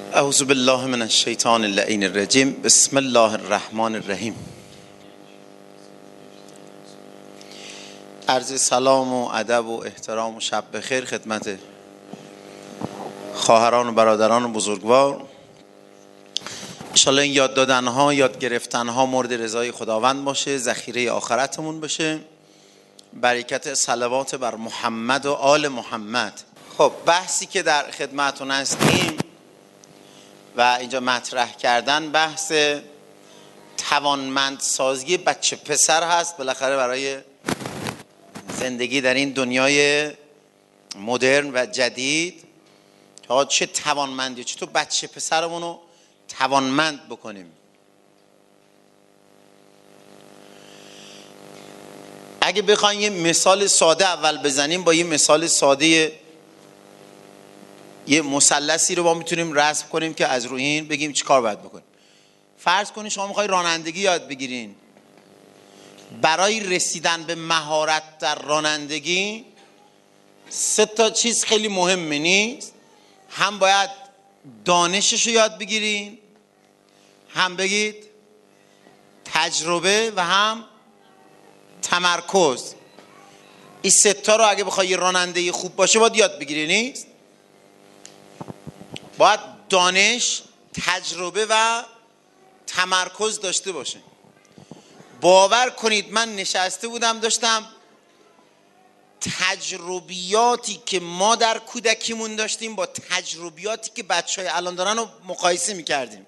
اعوذ بالله من الشیطان اللعین الرجیم. بسم الله الرحمن الرحیم. عرض سلام و ادب و احترام و شب بخیر خدمت خواهران و برادران و بزرگوار. انشالله این یاد دادنها، یاد گرفتنها مورد رضای خداوند باشه، ذخیره آخرتمون بشه. برکت صلوات بر محمد و آل محمد. خب بحثی که در خدمتون هستیم و اینجا مطرح کردن بحث توانمندسازی بچه پسر هست، بالاخره برای زندگی در این دنیای مدرن و جدید. تا چه توانمندی، چطور بچه پسرمون رو توانمند بکنیم. اگه بخوایم یه مثال ساده اول بزنیم، با یه مثال ساده یه مثلثی رو ما میتونیم رسم کنیم که از روی این بگیم چی کار باید بکنیم. فرض کنید شما میخوای رانندگی یاد بگیرین. برای رسیدن به مهارت در رانندگی 3 تا چیز خیلی مهمه نیست. هم باید دانشش رو یاد بگیرین، هم بگید تجربه و هم تمرکز. این 3 تا رو اگه بخوای راننده خوب باشه باید یاد بگیری نیست؟ باید دانش، تجربه و تمرکز داشته باشه. باور کنید من نشسته بودم داشتم تجربیاتی که ما در کودکیمون داشتیم با تجربیاتی که بچهای الان دارن رو مقایسه میکردیم.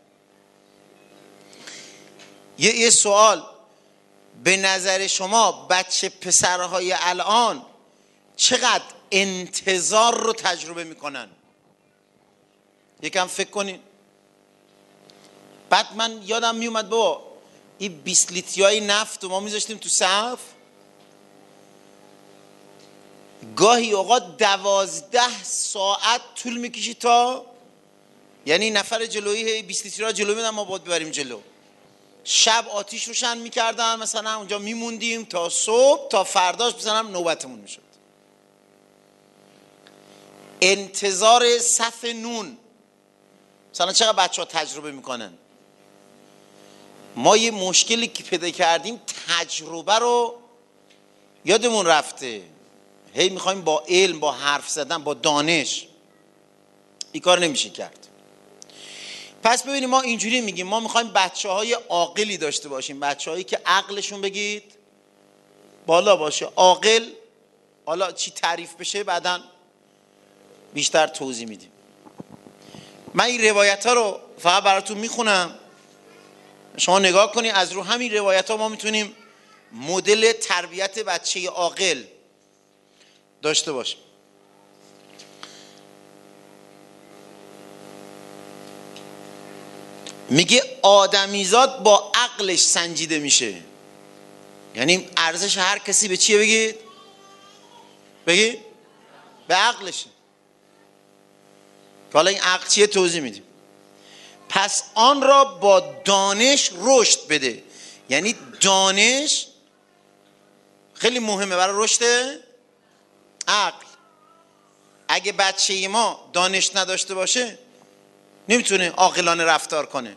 یه سوال، به نظر شما بچه پسرهای الان چقدر انتظار رو تجربه میکنن؟ یکم فکر کنین. بعد من یادم میومد بابا این 20 لیتری نفت رو ما میذاشتیم تو صف، گاهی اوقات 12 ساعت طول میکشید تا، یعنی نفر جلویی 20 لیتری جلو میدن ما باید ببریم جلو. شب آتیش روشن میکردن، مثلا اونجا میموندیم تا صبح، تا فرداش مثلا نوبتمون میشد. انتظار صف نون مثلا چقدر بچه ها تجربه میکنن. ما یه مشکلی که پیدا کردیم، تجربه رو یادمون رفته. هی میخوایم با علم، با حرف زدن، با دانش این کار نمیشه کرد. پس ببینیم ما اینجوری میگیم ما میخوایم بچه های عاقلی داشته باشیم، بچه هایی که عقلشون بگید بالا باشه. عاقل حالا چی تعریف بشه بعداً بیشتر توضیح میدیم. من این روایت ها رو فقط براتون میخونم، شما نگاه کنید. از رو همین روایت ها ما میتونیم مدل تربیت بچه عاقل داشته باشیم. میگه آدمیزاد با عقلش سنجیده میشه. یعنی ارزش هر کسی به چیه بگید؟ بگید به عقلشه. حالا این عقل چیه توضیح میدیم. پس آن را با دانش رشد بده. یعنی دانش خیلی مهمه برای رشد عقل. اگه بچه ما دانش نداشته باشه نمیتونه عاقلانه رفتار کنه.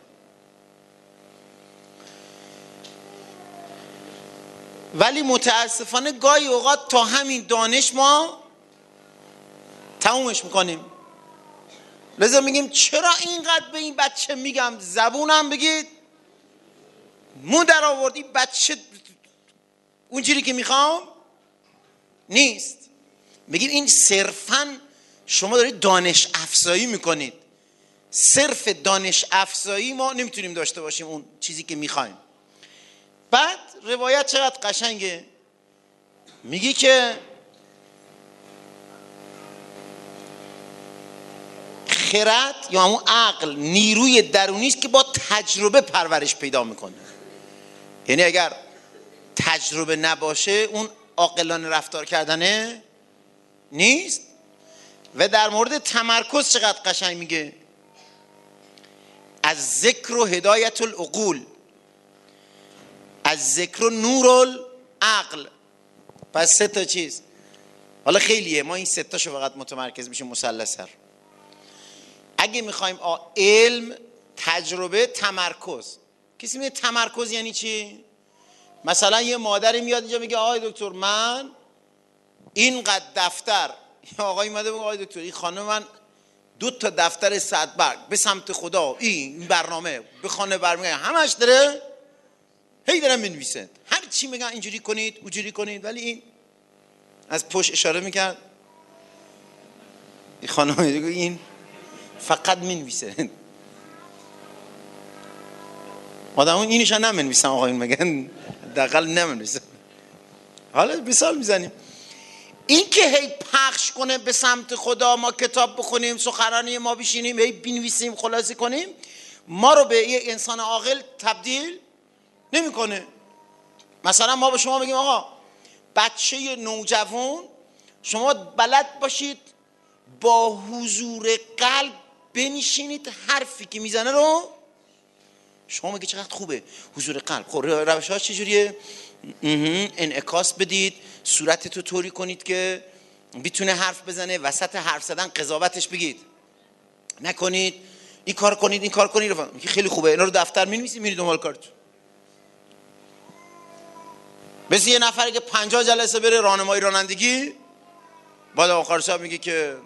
ولی متاسفانه گاهی اوقات تا همین دانش ما تمومش میکنیم. لذا میگیم چرا اینقدر به این بچه میگم زبونم بگید مو در آوردی، بچه اونجوری که میخوام نیست. میگیم این صرفاً شما دارید دانش افزایی میکنید. صرف دانش افزایی ما نمیتونیم داشته باشیم اون چیزی که میخوایم. بعد روایت چقدر قشنگه، میگی که خرد یا همون عقل نیروی درونی است که با تجربه پرورش پیدا میکنه. یعنی اگر تجربه نباشه اون عاقلانه رفتار کردنه نیست. و در مورد تمرکز چقدر قشنگ میگه، از ذکر و هدایت العقول، از ذکر و نور العقل. پس 3 تا چیز. حالا خیلیه، ما این 3 تاشو فقط متمرکز میشیم مثلث. اگه میخوایم علم، تجربه، تمرکز. کسی میگه تمرکز یعنی چی؟ مثلا یه مادری میاد اینجا میگه آقای دکتر من اینقدر دفتر، یا آقای اومده میگه آقای دکتر این خانم من 2 تا دفتر 100 برگ به سمت خدا، این برنامه به خانه برمیگه همش داره هی دارن مینویسن، هر چی میگن اینجوری کنید اونجوری کنید، ولی این از پشت اشاره میکرد این خانم میگه این فقط مینویسه. آدمون اینش هم نمینویسن، آقایون میگن حداقل نمینویسن. حالا مثال میزنیم این که هی پخش کنه به سمت خدا، ما کتاب بخونیم، سخنرانی ما بشینیم، هی بنویسیم، خلاصه کنیم، ما رو به یه انسان عاقل تبدیل نمیکنه. مثلا ما به شما بگیم آقا بچه نوجوان شما بلد باشید با حضور قلب بنشینید حرفی که میزنه رو شما میگه چقدر خوبه حضور قلب. خب روش‌هاش چجوریه؟ انعکاس بدید، صورتتو طوری کنید که بتونه حرف بزنه، وسط حرف زدن قضاوتش بگید، نکنید این کار کنید این کار کنید. میگه خیلی خوبه، اینا رو دفتر می‌نویسید میرید دنبال کارتون. بس یه نفری که 50 جلسه بره راهنمایی رانندگی، بعد آخر شب میگه که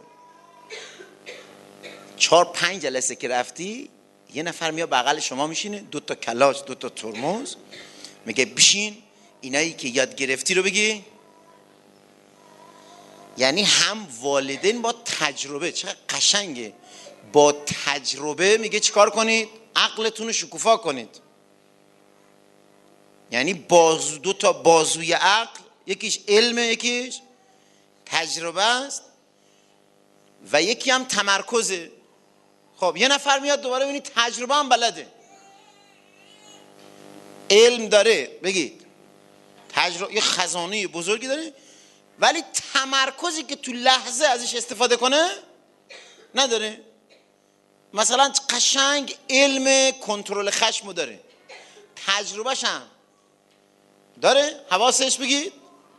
4-5 جلسه که رفتی، یه نفر میاد بغل شما میشینه، 2 تا کلاچ 2 تا ترمز، میگه بشین اینایی که یاد گرفتی رو بگی. یعنی هم والدین با تجربه، چقدر قشنگه، با تجربه میگه چیکار کنید؟ عقلتون رو شکوفا کنید. یعنی 2 تا بازوی عقل، یکیش علمه، یکیش تجربه است و یکی هم تمرکزه. خب یه نفر میاد دوباره ببینید تجربه هم بلده، علم داره، بگید تجربه، یه خزانه بزرگی داره، ولی تمرکزی که تو لحظه ازش استفاده کنه نداره. مثلا قشنگ علم کنترل خشمو داره، تجربهش هم داره، حواسش بگید.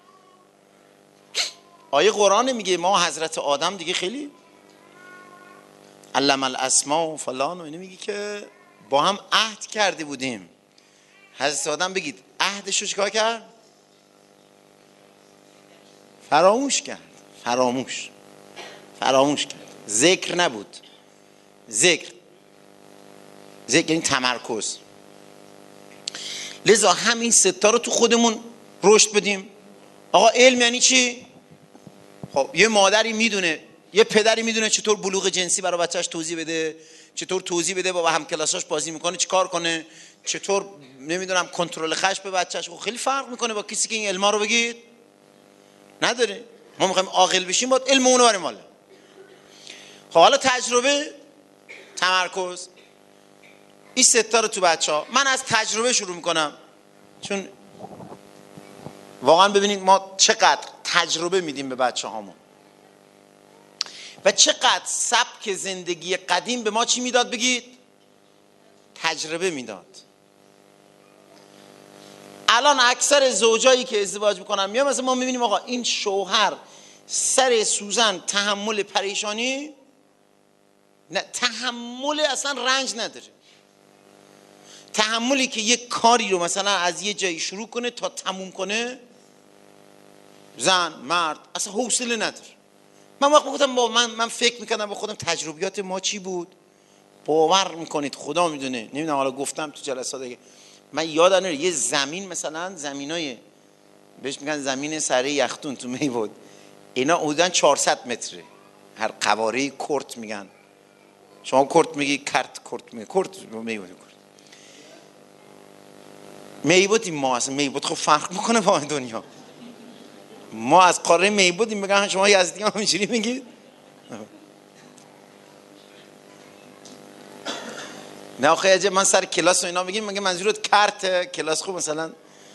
آیه قرآن میگه ما حضرت آدم دیگه خیلی علم الاسماء و فلان و اینه، میگه که با هم عهد کرده بودیم. حضرت آدم بگید عهدشو چیکار کرد؟ فراموش کرد. فراموش کرد. ذکر نبود. ذکر یعنی تمرکز. لذا همین 3 تا رو تو خودمون رشد بدیم. آقا علم یعنی چی؟ خب یه مادری میدونه، یه پدری میدونه چطور بلوغ جنسی برای بچهش توضیح بده، چطور توضیح بده با همکلاساش بازی میکنه چیکار کنه، چطور نمیدونم کنترل خشم به بچهش. خب خیلی فرق میکنه با کسی که این علما رو بگید نداره. ما میخوایم عاقل بشیم باید علم اونو بریم حالا. خب حالا تجربه، تمرکز، این 3 تا رو تو بچه‌ها. من از تجربه شروع میکنم، چون واقعا ببینید ما چقدر تجربه میدیم به بچه‌هامون و چقدر سبک زندگی قدیم به ما چی میداد بگید؟ تجربه میداد. الان اکثر زوجایی که ازدواج میکنن میان مثلا ما میبینیم آقا این شوهر سر سوزن تحمل پریشانی نه، تحمل اصلا رنج نداره، تحملی که یک کاری رو مثلا از یه جایی شروع کنه تا تموم کنه، زن مرد اصلا حوصله نداره. من وقت گفتم من فکر میکردم با خودم تجربیات ما چی بود، باور میکنید خدا میدونه، نمیدونم حالا گفتم تو جلسات دیگه، من یادم نمیاد یه زمین مثلا زمینای بهش میگن زمین سره یختون تو میبود، اینا حدوداً 400 متره، هر قواره کرت میگن، شما کرت میگی کرت میگی، کرت میبودیم ما اصلا میبود. خب فرق میکنه با دنیا، ما از قاره میبودیم میگن شما یزدی هم همینجوری میگید. نه آخه من سر کلاس و اینا میگیم، میگه منظورت کرت کلاس خوب مثلا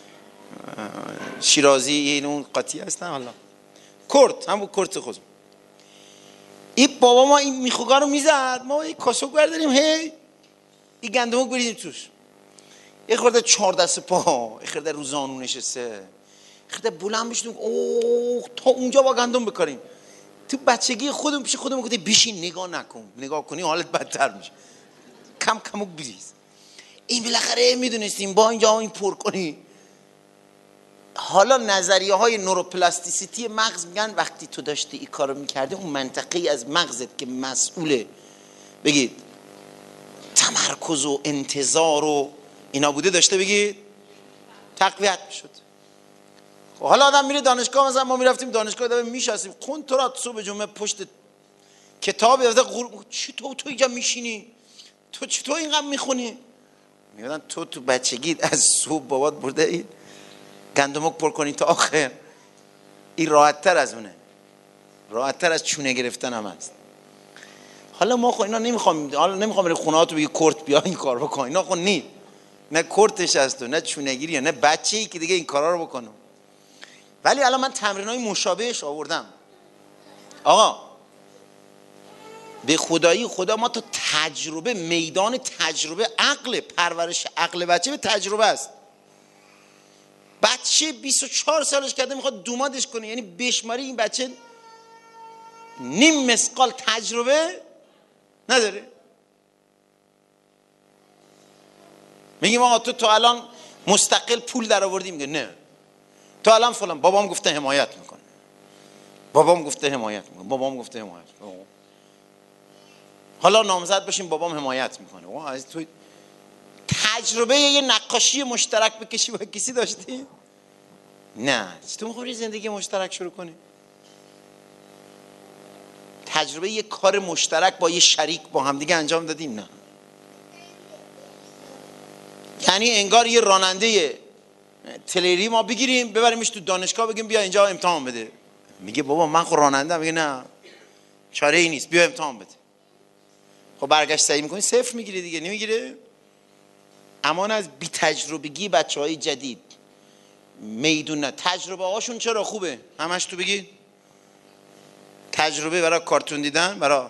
شیرازی این اون قاطی هستن، حالا کرد همون کرد خود. این بابا ما این میخوگا رو میزد، ما این کاسو برداریم هی این گندمو بریدیم توش، یه خورده 4 دست پا، یه خورده روزانو نشسته، خورده بلند بشیم اوه تا اونجا با گندم بکاریم، تو بچگی خودمون پیش خودمون گفتیم بشین نگاه نکن، نگاه کنی حالت بدتر میشه، کم کمک بریز. این بالاخره میدونستیم با اینجا این پر کنی. حالا نظریه های نوروپلاستیسیتی مغز میگن وقتی تو داشتی این کارو میکردی اون منطقه‌ای از مغزت که مسئول بگید تمرکز و انتظار و اینا بوده داشته بگید تقویت میشد. حالا آدم میره دانشگاه، مثلا ما میرفتیم دانشگاه آدم میشستیم کنترات صبح جمعه پشت کتاب یافته چطور تو اینجا میشینی؟ تو چطور اینقدر میخونی؟ میگن تو بچگی از صبح بابات برده این گندمک پر کنی تا آخر. این راحت تر از اونه، راحت تر از چونه گرفتن هم هست. حالا ما خب اینا نمیخوام، حالا نمیخوام بری خونه هاتو بگی کورت بیا این کار بکن، اینا خب نی، نه کورتش هست و نه چونگیریه نه بچه‌ای که دیگه این کارا رو بکنه. ولی الان من تمرینای مشابهش آوردم. آقا به خدایی خدا ما تو تجربه، میدان تجربه، عقل، پرورش عقل بچه به تجربه است. بچه 24 سالش کرده میخواد دومادش کنه، یعنی بشماری این بچه نیم مسقال تجربه نداره. میگیم آقا تو الان مستقل پول در آوردی، میگه نه تو الان فلان، بابام گفته حمایت میکنه، بابام گفته حمایت میکنه، بابام گفته حمایت میکنه. حالا نامزد بشیم بابام حمایت میکنه. از تو تجربه یه نقاشی مشترک بکشی با کسی داشتی؟ نه. تو میخوای زندگی مشترک شروع کنی؟ تجربه یه کار مشترک با یه شریک با هم دیگه انجام دادیم؟ نه. یعنی انگار یه راننده تلری ما بگیریم ببریمش تو دانشگاه بگیم بیا اینجا امتحان بده، میگه بابا من خود راننده، میگه نه چاره ای نیست بیا امتحان بده. خب برگشت سعی میکنی صفر میگیری دیگه، نمیگیره. امان از بی تجربگی بچه های جدید میدون. نه تجربه هاشون چرا خوبه؟ همش تو بگی تجربه برای کارتون دیدن، برای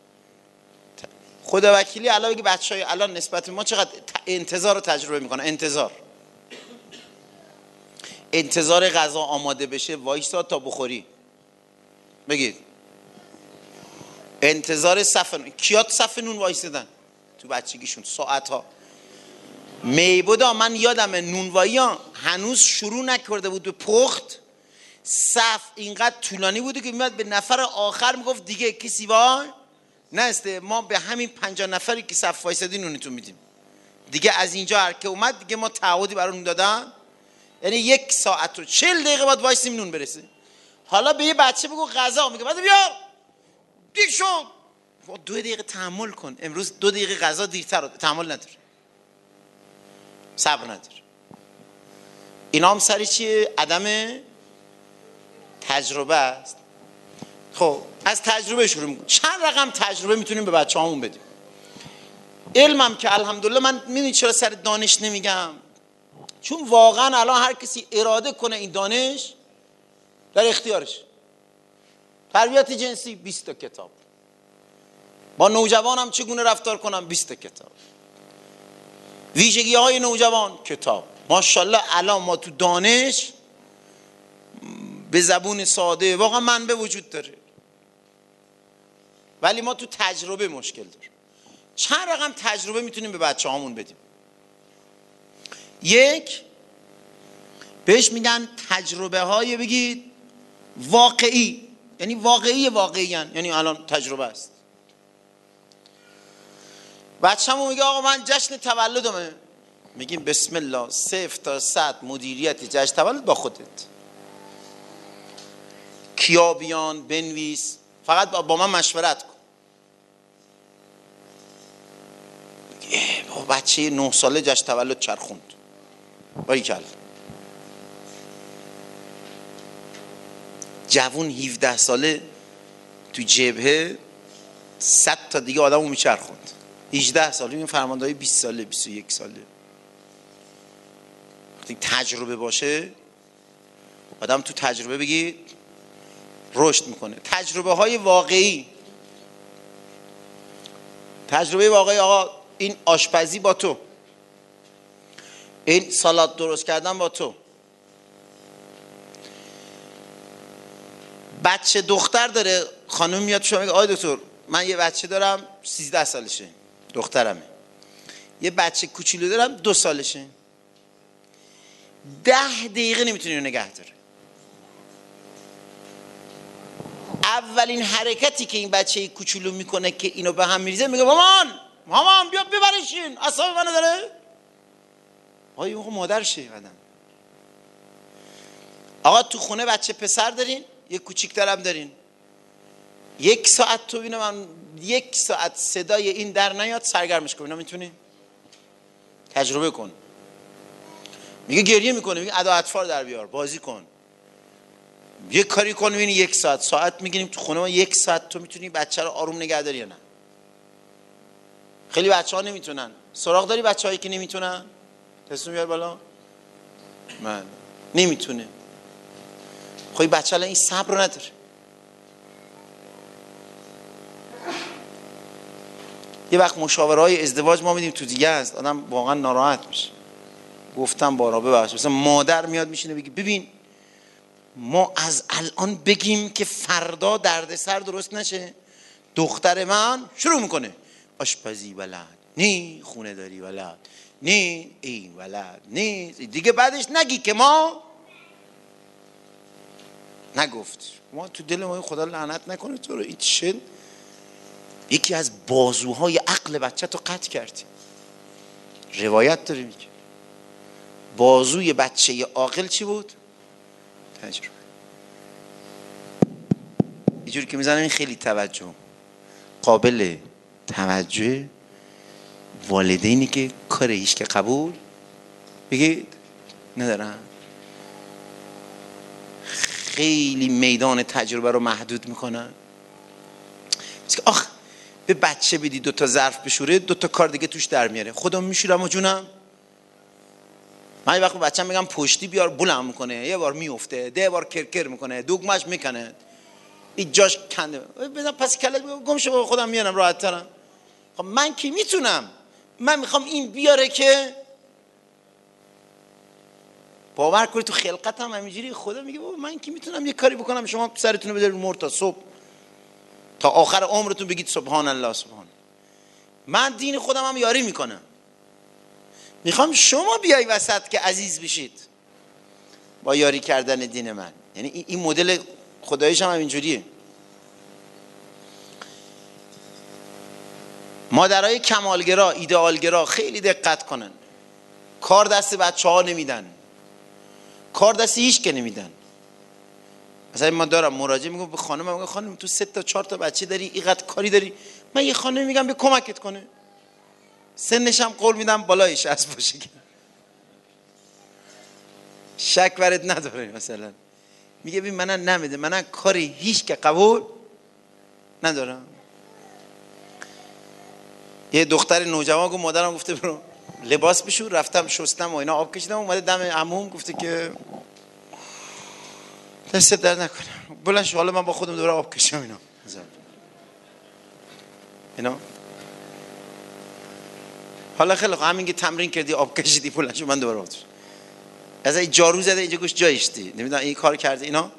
خدا وکیلی. الان بگی بچه های الان نسبت به ما چقدر انتظار رو تجربه میکنن. انتظار غذا آماده بشه وایسا تا بخوری. بگید انتظار صف نون، کیات صف نون وایسادن تو بچگیشون ساعت ها. میبودا من یادم نونوایی ها هنوز شروع نکرده بود به پخت، صف اینقدر طولانی بوده که میاد به نفر آخر میگفت دیگه کسی وای نسته، ما به همین 50 نفری که صف وایسادی نونتون میدیم دیگه. از اینجا هر که اومد دیگه ما تعهدی برای نون دادن، یعنی 1 ساعت و 40 دقیقه بعد وایسیم نون برسه. حالا به یه بچه بگو غذا، میگه بعد بیا دیر شد. 2 دقیقه تحمل کن. امروز 2 دقیقه غذا دیرتر تحمل نداره، صبر نداره. اینا هم سری چیه؟ عدم تجربه است. خب از تجربه شروع میکنیم. چند رقم تجربه میتونیم به بچه هامون بدیم. علمم که الحمدلله، من میدونی چرا سر دانش نمیگم؟ چون واقعا الان هر کسی اراده کنه این دانش در اختیارش. تربیت جنسی 20 تا کتاب، با نوجوانم چگونه رفتار کنم 20 تا کتاب، ویژگی های نوجوان کتاب. ماشاءالله الان ما تو دانش به زبون ساده واقعا منبع وجود داره، ولی ما تو تجربه مشکل داریم. چند رقم تجربه میتونیم به بچه هامون بدیم. 1 بهش میگن تجربه های بگید واقعی، یعنی واقعی یعنی الان تجربه است. بچه‌مون میگه آقا من جشن تولدمه، میگیم بسم الله 0 تا 100 مدیریت جشن تولد با خودت، کیا بیان بنویس، فقط با من مشورت کن. با بچه 9 ساله جشن تولد چرخوند، باریکلا. جوون 17 ساله تو جبهه 100 تا دیگه آدمو میچرخوند. 18 ساله این فرماندهای 20 ساله 21 ساله. وقتی تجربه باشه آدم تو تجربه بگی رشد میکنه. تجربه های واقعی، تجربه واقعی آقا این آشپزی با تو، این سالاد درست کردن با تو. بچه دختر داره خانم میاد شما میگه آقای دکتر من یه بچه دارم 13 سالشه، دخترمه. یه بچه کوچولو دارم 2 سالشه. 10 دقیقه نمیتونی رو نگه داره. اولین حرکتی که این بچه کوچولو میکنه که اینو به هم میریزه، میگه مامان بیا ببرشین، اعصاب منو داره. آقا اون مادرشه قدم. آقا تو خونه بچه پسر دارین، یه کوچیک‌ترم دارین. 1 ساعت تو بینه من 1 ساعت صدای این در نیاد سرگرمش کن. اینا میتونی تجربه کن. میگه گریه میکنه، میگه ادا اطفال در بیار بازی کن، یه کاری کن. ببینی 1 ساعت میگیریم تو خونه ما. 1 ساعت تو میتونی بچه رو آروم نگه داری یا نه؟ خیلی بچه ها نمیتونن. سراغ داری بچه هایی که نمیتونن؟ دستون بیار بالا. من نمیتونه. خب بچه الان این صبر رو نداره. یه وقت مشاوره های ازدواج ما میدیم تو دیگه است، آدم واقعا ناراحت میشه. گفتم بارا ببخش، مثلا مادر میاد میشینه بگی ببین ما از الان بگیم که فردا دردسر درست نشه، دختر من شروع میکنه آشپزی بلد نی، خونه داری بلد نی، این بلد نی، دیگه بعدش نگی که ما نگفت. ما تو دل ما خدا لعنت نکنه تو رو، این چه یکی از بازوهای عقل بچه تو قطع کردی. روایت داره میگه بازوی بچه عاقل چی بود؟ تجربه. یه جوری که میزنم این خیلی توجه، قابل توجه والدینی که کار هیچ که قبول بگید ندارن، خیلی میدان تجربه رو محدود میکنن. آخ به بچه بدی 2 تا ظرف بشوره 2 تا کار دیگه توش در میاره. خودم میشورم و جونم. من یه وقت به بچه‌م میگم پشتی بیار، بلند میکنه، یه بار میفته، 10 بار کرکر میکنه، دگمه‌اش میکنه، این جاش کنده، بزن پس کلت گم شو، خودم میارم راحت ترم. خب من کی میتونم؟ من میخوام این بیاره که باور کنید تو خلقتم همینجوری. خدا میگه بابا من کی میتونم یه کاری بکنم شما سرتون رو بذارید رو مر تا صبح، تا آخر عمرتون بگید سبحان الله سبحان. من دین خودم هم یاری میکنم، میخوام شما بیای وسط که عزیز بشید با یاری کردن دین من. یعنی این مدل خداییش هم اینجوریه. مادرای کمالگرا، ایدئالگرا خیلی دقت کنن. کار دست بچه‌ها نمیدن، کار دست هیچ که نمیدن. مثلا من دارم مراجعه میگم به خانم، میگم خانم تو 3 تا 4 تا بچه داری، اینقدر کاری داری، من یه خانم میگم به کمکت کنه، سنش هم قول میدم بالای 60 باشه، شک ورد نداره. مثلا میگه ببین من نمیده، من کاری هیچ که قبول ندارم. یه دختر نوجوان گفت مادرم گفته برو لباس بشور، رفتم شستم و اینا آب کشیدم، اومده دم عموم گفته که دست درد نکنه بلند شو، حالا من با خودم دوباره آب کشیدم اینا حالا خیلی خوب همین که تمرین کردی آب کشیدی بلند شو من دوباره آب کشیدم. از این جارو زده اینجا گوش جایشتی نمیدونم این کار کرده. اینا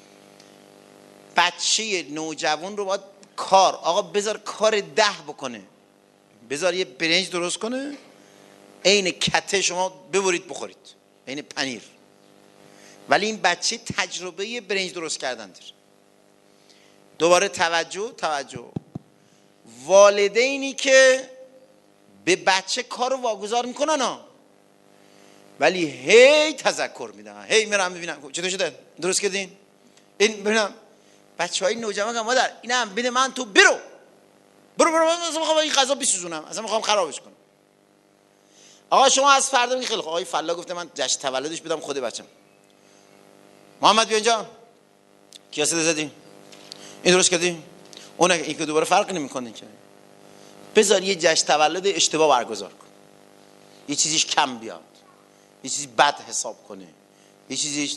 بچه نوجوان رو باید کار، آقا بذار کار 10 بکنه، بذار یه برنج درست کنه عین کته شما ببرید بخورید، عین پنیر، ولی این بچه تجربه برنج درست کردن داره. دوباره توجه والدینی که به بچه کارو واگذار میکنن ها، ولی هی تذکر میدن، هی میرم ببینم چطور شده درست کردین، این ببینم بچهای نوجوان که مادر اینم بده من، تو برو اصلا میخوام این غذا بسوزونم، اصلا میخوام خرابش کنم. آقا شما از فردا میگی خیلی خوب آقای فلا گفته من جشن تولدش بدم خود بچم، محمد بیا اینجا کیاسه زدی این درست کردی اون، این که دوباره فرقی نمیکنه که. بذار یه جشن تولد اشتباه برگزار کن، یه چیزیش کم بیاد، یه چیزی بد حساب کنه، یه چیزیش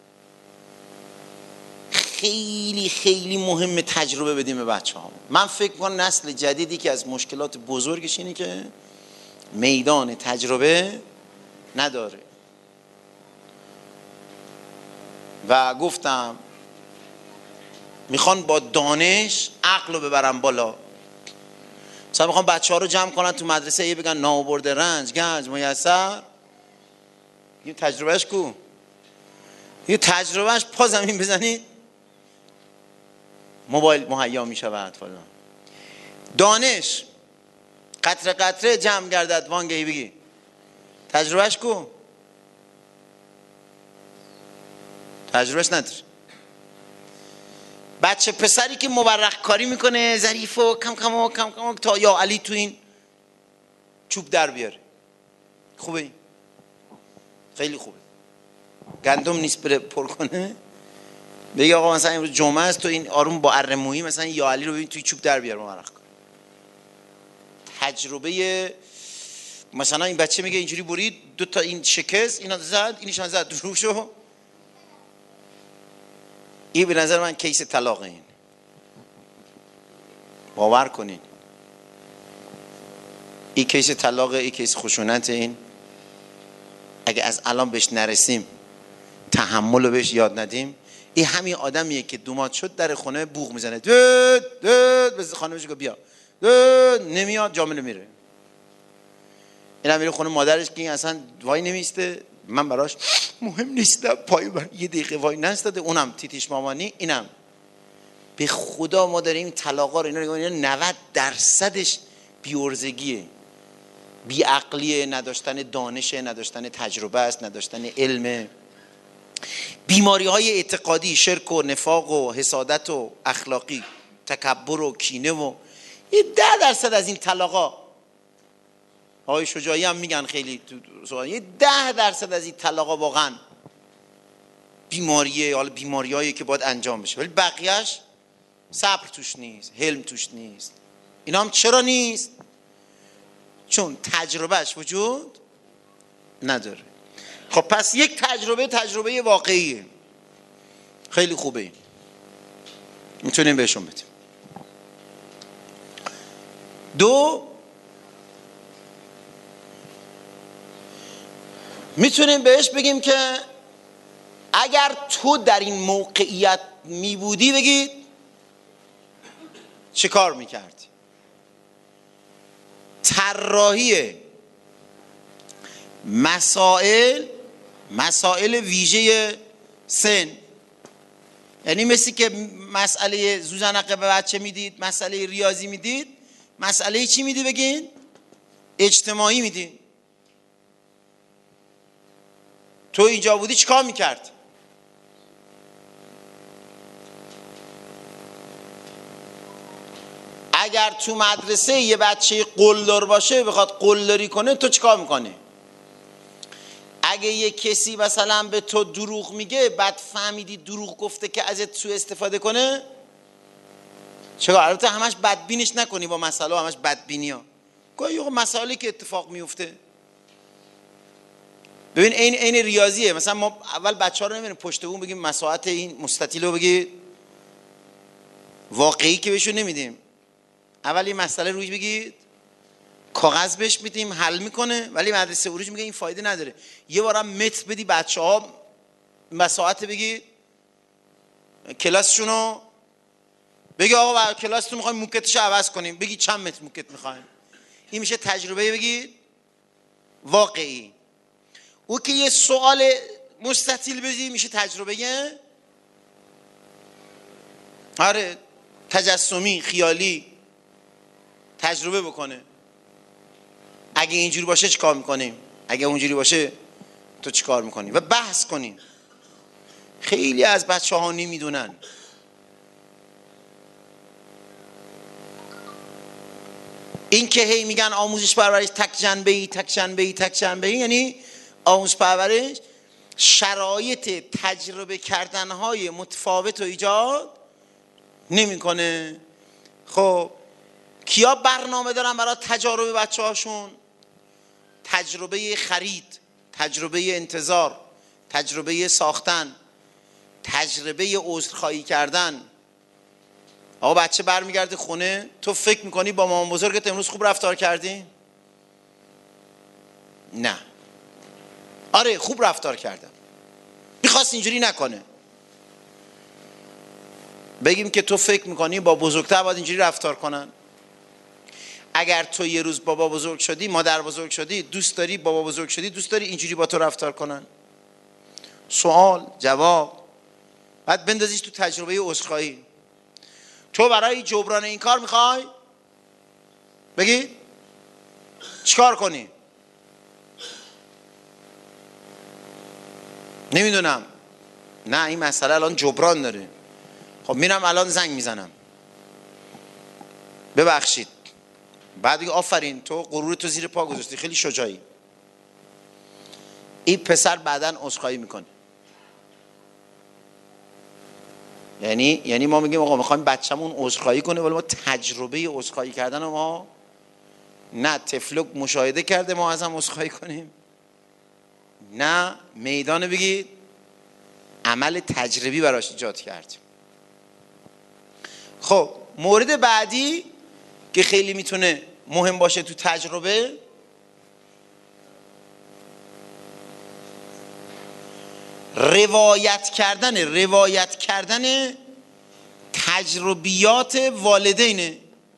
خیلی خیلی مهمه تجربه بدیم به بچه‌ها. من فکر کنم نسل جدیدی که از مشکلات بزرگش اینه که میدان تجربه نداره. و گفتم میخوان با دانش عقل رو ببرن بالا. مثلا میخوان بچه ها رو جمع کنن تو مدرسه یه بگن ناآورده رنج گنج میسر، یه تجربهش کو، یه تجربهش پا زمین بزنید موبایل مهیا میشود فلان. دانش قطره قطره جمع گردد وانگهی بگی، تجربهش کو؟ تجربهش نداره. بچه پسری که مورق کاری میکنه ظریف و کم کم تا یا علی تو این چوب در بیاره، خوبه؟ این خیلی خوبه. گندم نیست بره پر کنه، بگی آقا مثلا امروز جمعه است تو این آروم با ارمویی مثلا یا علی رو ببین توی چوب در بیار مورق کن. تجربه مثلا این بچه میگه اینجوری برید دو تا این شکست اینا زد اینیشان زد روشو. این به نظر من کیس طلاقه. این باور کنین این کیس طلاقه، این کیس خشونت. این اگه از الان بهش نرسیم، تحمل رو بهش یاد ندیم، این همین آدمیه که دومات شد در خونه بوق میزنه دد دد به خانمش گفت بیا دد، نمیاد جامله میره. اینا میره خونه مادرش که این اصلا وای نمیسته، من براش مهم نیستم پای بر یه دقیقه وای نستاده، اونم تیتیش مامانی. اینم به خدا ما داریم طلاقا رو اینا 90%ش بی‌عرضگیه، بی‌عقلیه، نداشتن دانشه، نداشتن تجربه است، نداشتن علمه. بیماری های اعتقادی، شرک و نفاق و حسادت و اخلاقی، تکبر و کینه و یه 10% از این طلاقا، آقای شجاعی هم میگن خیلی یه 10% از این طلاقا واقعا بیماریه، حالا بیماریایی که باید انجام بشه، ولی بقیهش صبر توش نیست، حلم توش نیست. اینا هم چرا نیست؟ چون تجربهش وجود نداره. خب پس یک تجربه واقعیه، خیلی خوبه، میتونیم بهشون بدیم. دو، میتونیم بهش بگیم که اگر تو در این موقعیت میبودی بگید چه کار میکردی. طراحی مسائل ویژه سن، یعنی مثل که مسئله زوزنقه به بچه میدید، مسئله ریاضی میدید، مسئله چی میدی بگین؟ اجتماعی میدی. تو اینجا بودی چی کار میکرد؟ اگر تو مدرسه یه بچه قلدر باشه بخواد قلدری کنه تو چی کار میکنه؟ اگه یه کسی مثلا به تو دروغ میگه بعد فهمیدی دروغ گفته که ازت سوء استفاده کنه چرا؟ البته همش بدبینش نکنی با مسئله، همش بدبینی ها، گاهی مسائلی که اتفاق میفته. ببین این ریاضیه، مثلا ما اول بچه ها رو نمیدونیم پشت بون بگیم مساحت این مستطیل رو بگی واقعی که بهشون نمیدیم، اول این مسئله روش بگید کاغذ بهش میدیم حل میکنه، ولی مدرسه عروج میگه این فایده نداره. یه بارم متر بدی بچه ها مساحت بگی کلاسشونو بگی آقا کلاستون میخوایم موکتش عوض کنیم، بگی چند متر موکت میخوایم. این میشه تجربه بگی واقعی. او که یه سوال مستطیل بزنی میشه تجربه آره تجسمی خیالی، تجربه بکنه. اگه اینجوری باشه چی کار میکنیم، اگه اونجوری باشه تو چی کار میکنی و بحث کنیم. خیلی از بچه ها نمیدونن. این که هی میگن آموزش پرورش تک جنبه‌ای یعنی آموزش پرورش شرایط تجربه کردنهای متفاوت رو ایجاد نمیکنه. خب کیا برنامه دارن برای تجارب بچه هاشون؟ تجربه خرید، تجربه انتظار، تجربه ساختن، تجربه عذرخواهی کردن. آقا بچه برمیگرده خونه، تو فکر میکنی با مامان بزرگت امروز خوب رفتار کردی؟ نه. آره خوب رفتار کردم، میخواست اینجوری نکنه. بگیم که تو فکر میکنی با بزرگتر باید اینجوری رفتار کنن. اگر تو یه روز بابا بزرگ شدی، مادر بزرگ شدی، دوست داری بابا بزرگ شدی، دوست داری اینجوری با تو رفتار کنن؟ سوال جواب. بعد بندازیش تو تجربه عذرخواهی. تو برای جبران این کار میخوای بگی چیکار کنی؟ نمیدونم. نه این مسئله الان جبران داره. خب میرم الان زنگ میزنم، ببخشید. بعد دیگه آفرین تو غرورتو زیر پا گذاشتی، خیلی شجاعی. این پسر بعداً عذرخواهی میکنه. یعنی ما میگیم آقا میخوایم بچه‌مون عذرخواهی کنه، ولی ما تجربه عذرخواهی کردن ما نه طفلک مشاهده کرده ما ازم عذرخواهی کنیم، نه میدان بگید عمل تجربی براش ایجاد کردیم. خب مورد بعدی که خیلی میتونه مهم باشه تو تجربه، روایت کردن تجربیات والدینه.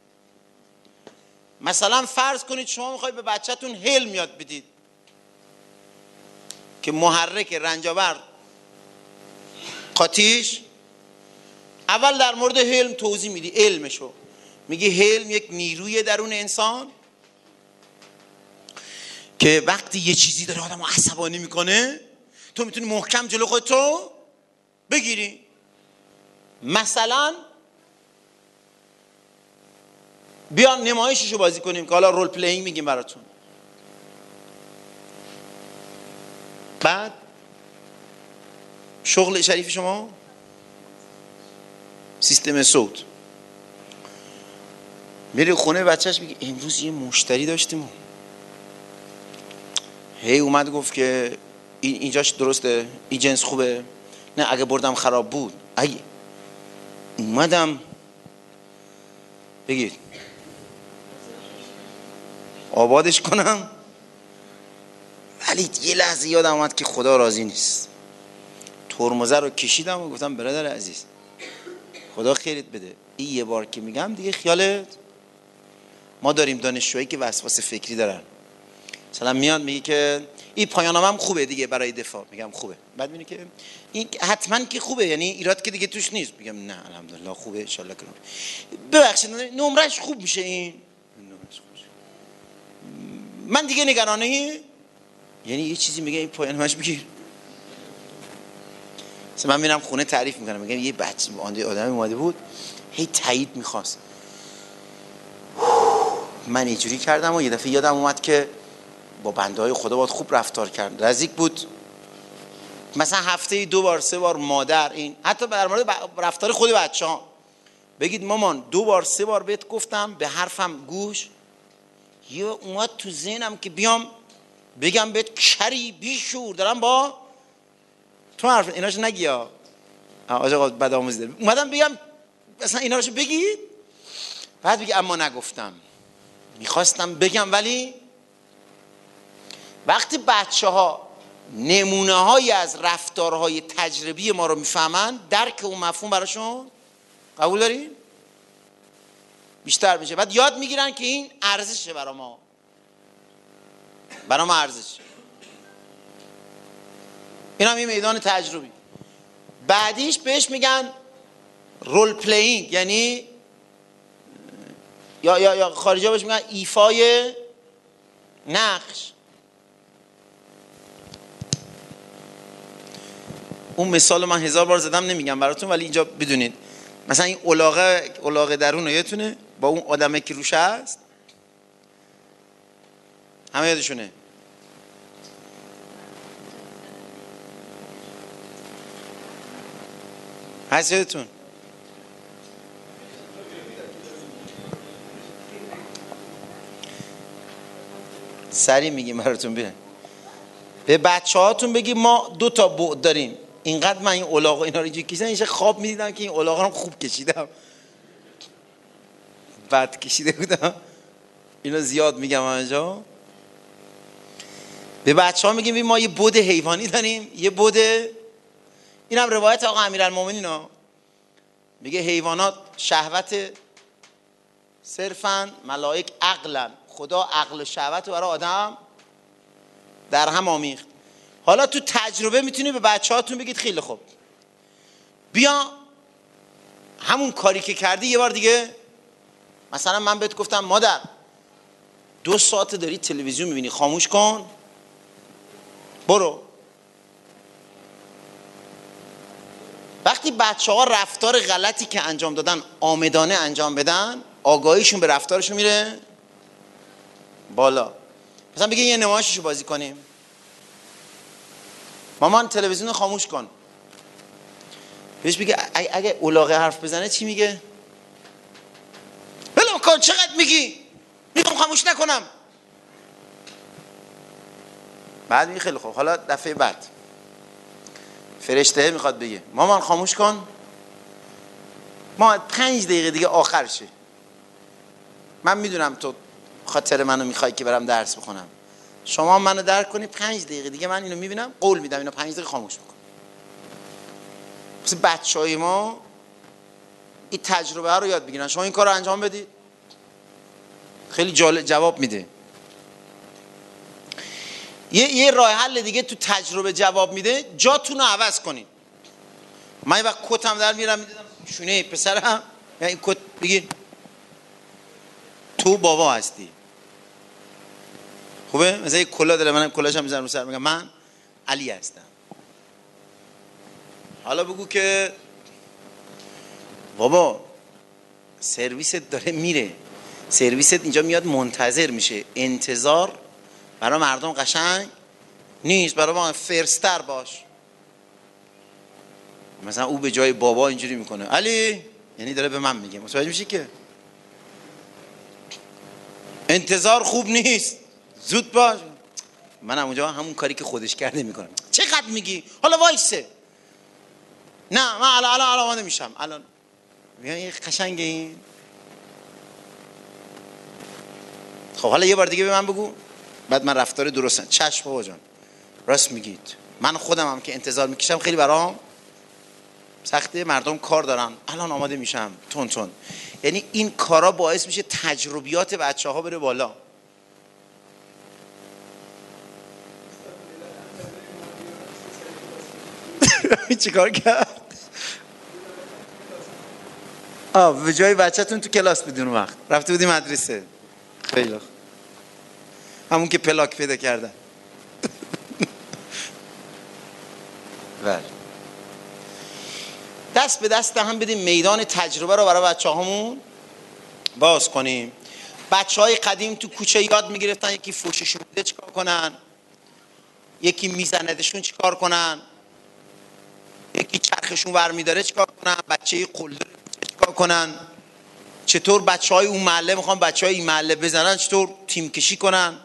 مثلا فرض کنید شما میخواید به بچه‌تون حلم یاد بدید که محرک رنجاور قاطیش. اول در مورد حلم توضیح میدی علمشو، میگی حلم یک نیروی درون انسان که وقتی یه چیزی داره آدمو عصبانی میکنه تو میتونی محکم جلو خودتو بگیری. مثلا بیان نمایششو بازی کنیم که حالا رول پلیینگ میگیم براتون. بعد شغل شریف شما سیستم صوت، میری خونه بچهش میگه امروز یه مشتری داشتیم، هی اومد گفت که اینجاش درسته، این جنس خوبه، نه اگه بردم خراب بود، اگه اومدم بگید آبادش کنم. ولی یه لحظه یادم اومد که خدا راضی نیست، ترمزه رو کشیدم و گفتم برادر عزیز خدا خیرت بده، این یه بار که میگم دیگه خیالت. ما داریم دانشجویی که وسواس فکری دارن، مثلا میاد میگه که این پایان‌نامه‌ام خوبه دیگه برای دفاع، میگم خوبه، بعد میگه که این حتما که خوبه، یعنی ایراد که دیگه توش نیست، میگم نه الحمدلله خوبه ان شاء الله که ببخشید نمرش خوب میشه، این نمرش خوب میشه. من دیگه نگرانه، یعنی یه چیزی میگه این پایان‌نامه‌اش بگیر. مثلا من میرم خونه تعریف میکنم، میگم یه بچه آدمی اومده بود هی تایید میخواست، من اینجوری کردم و یه دفعه یادم اومد که با بنده های خدا باید خوب رفتار کرد، رزیک بود. مثلا هفته 2 بار 3 بار مادر این، حتی در مورد رفتار خود بچه ها بگید مامان 2 بار 3 بار بهت گفتم به حرفم گوش. یه اومد تو ذهنم که بیام بگم بهت کری بیشور دارم با تو حرف ایناشو نگی ها آقا بد آموزی دارم، اومدم بگم مثلا ایناشو بگید، بعد بگی اما نگفتم، میخواستم بگم. ولی وقتی بچه ها نمونه هایی از رفتارهای تجربی ما رو میفهمن، درک اون مفهوم براشون قبول دارین؟ بیشتر میشه. بعد یاد میگیرن که این ارزشه برا ما ارزش. این هم این میدان تجربی. بعدیش بهش میگن رول پلیینگ، یعنی یا خارجی ها بهش میگن ایفای نقش. اون مثال من 1000 بار زدم نمیگم براتون، ولی اینجا بدونید مثلا این الاغه درون یادتونه با اون آدمه که روش هست، همه یادشونه. هست یادتون؟ سریع میگیم براتون. بیرن به بچه هاتون بگیم ما 2 تا بعد داریم. اینقدر من این الاغ اینا رو اینجوری کشیدم، اینجا خواب میدیدم که این الاغ رو خوب کشیدم، بد کشیده بودم. اینو زیاد میگم اینجا. به بچه ها میگیم ما یه بعد حیوانی داریم، یه بعد، اینم روایت آقا امیرالمومنین ها، میگه حیوانات شهوت صرفاً، ملائک عقلن. خدا عقل و شهوت رو برای آدم در هم آمیخت. حالا تو تجربه میتونی به بچه‌هاتون بگید خیلی خوب بیا همون کاری که کردی یه بار دیگه. مثلا من بهت گفتم مادر 2 ساعت داری تلویزیون میبینی، خاموش کن برو. وقتی بچه‌ها رفتار غلطی که انجام دادن عامدانه انجام بدن، آگاهیشون به رفتارشون میره بالا. مثلا بگه یه نمایششو بازی کنیم، مامان تلویزیون رو خاموش کن. بهش بگه اگه اولاغه حرف بزنه چی میگه؟ بلم کن، چقدر میگی؟ میگم خاموش نکنم. بعد میگه خیلی خوب، حالا دفعه بعد فرشته میخواد بگه مامان خاموش کن، ما 5 دقیقه دیگه آخرشه، من میدونم تو خاطر منو میخوای که برم درس بخونم، شما منو درک کنی، 5 دقیقه دیگه من اینو میبینم، قول میدم اینو 5 دقیقه خاموش میکنم. مثل بچهای ما این تجربه رو یاد بگیرن. شما این کار رو انجام بدید، خیلی جواب میده. یه راه حل دیگه تو تجربه جواب میده، جاتون رو عوض کنید. من یه وقت کتم در میرم میدیدم شونه پسرم، یعنی این کت بگی تو بابا هستی، خوبه؟ مثلا یک کلا داره، منم کلاشم میذارم رو سر، میگم من علی هستم. حالا بگو که بابا سرویست داره میره، سرویست اینجا میاد منتظر میشه، انتظار برای مردم قشنگ نیست، برای ما فرستر باش. مثلا او به جای بابا اینجوری میکنه علی، یعنی داره به من میگه. متوجه میشی که انتظار خوب نیست، زود باش. منم اونجا همون کاری که خودش کرده میکنم. چقدر میگی؟ حالا وایسه. نه من الان آماده میشم. الان میگم قشنگه این. خب حالا یه بار دیگه به من بگو، بعد من رفتار درستن. چشم بابا جان، راست میگید، من خودم هم که انتظار میکشم خیلی برام سخته، مردم کار دارن، الان آماده میشم تون تون. یعنی این کارا باعث میشه تجربیات بچه‌ها بره بالا. چی کار کرد؟ به جای بچه‌تون تو کلاس بدون وقت رفته بودی مدرسه. خیلی خوب، همون که پلاک پیدا کردن. بله، دست به دست هم بدیم، میدان تجربه رو برای بچه‌هامون باز کنیم. بچه‌های قدیم تو کوچه یاد میگرفتن یکی فوششون میده چیکار کنن، یکی میزندشون چیکار کنن، یکی چرخشون برمیداره چیکار کنن، بچه قلدر چیکار کنن، چطور بچهای اون محله میخوان بچهای این محله بزنن، چطور تیم کشی کنن.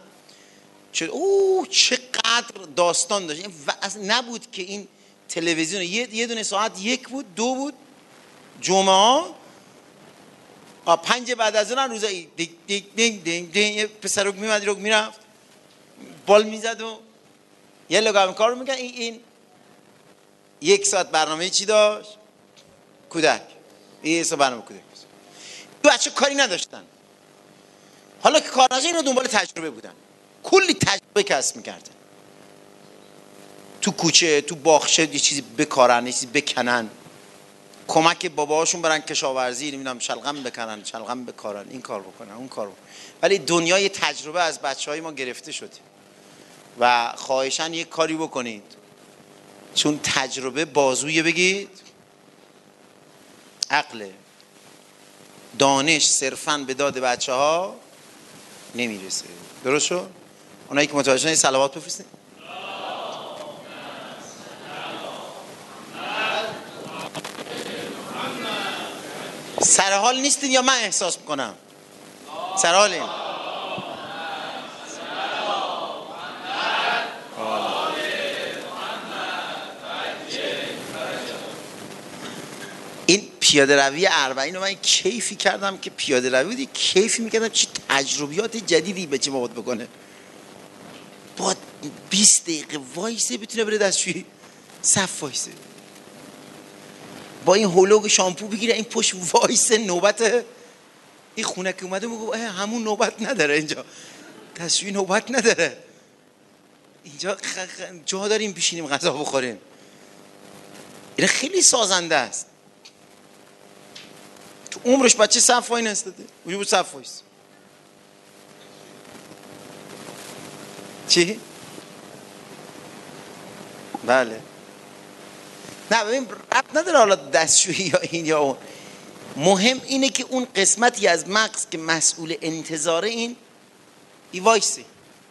چقدر داستان داشت. اصلا نبود که این تلویزیون یه دونه ساعت 1 بود 2 بود، جمعه ها 5 بعد از اون روزایی دینگ دینگ دینگ دینگ دینگ، یه پسر رو میمد رو میرفت بال میزد و یه لگام کار میگن. این 1 ساعت برنامه چی داشت؟ کودک. این حساب برنامه کودک. بچه کاری نداشتن. حالا که کار نداشتن اینو دنبال تجربه بودن، کلی تجربه کسب میکردن. تو کوچه تو باغچه یه چیزی بکارن، یه چیزی بکنن، کمک باباهاشون برن کشاورزی، نمیدونم شلغم بکنن، شلغم بکارن، این کار بکنن، اون کار بکنن. ولی دنیای تجربه از بچهای ما گرفته شده و خواهشاً یک کاری بکنید، چون تجربه بازوی بگید عقله. دانش صرفاً به داد بچه‌ها نمیرسه. درست شد؟ اونایی که متوجه شدن صلوات بفرستید. سر حال نیستین یا من احساس میکنم؟ سر حالین؟ این پیاده روی 40 رو من کیفی کردم که پیاده روی بودی، کیفی میکردم چی تجربیات جدیدی به چه مواد بکنه. با 20 دقیقه وایسه بتونه بره دستشویی، صف وایسه. با این هولوگ شامپو بگیره این پشت وایس نوبت این خونه که اومده میگه همون نوبت نداره اینجا، تصویر نوبت نداره اینجا، جا داریم بشینیم غذا بخوریم. این خیلی سازنده است. تو عمرش بچه صف وای نستاده، اونجا بود صف وایس. چی؟ بله. نه ببین ربط نداره حالا دستشویی یا این یا اون، مهم اینه که اون قسمتی از مغز که مسئول انتظار این وایسی.